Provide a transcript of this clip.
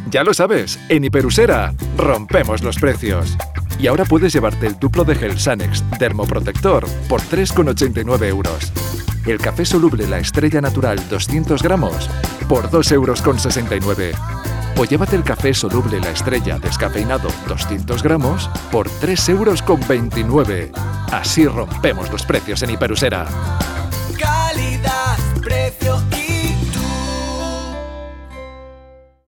Ya lo sabes, en Hiperusera rompemos los precios. Y ahora puedes llevarte el duplo de gel Sanex Dermoprotector por 3,89 euros. El café soluble La Estrella Natural 200 gramos por 2,69 euros. O llévate el café soluble La Estrella descafeinado 200 gramos por 3,29 euros. Así rompemos los precios en Hiperusera. Calidad, precio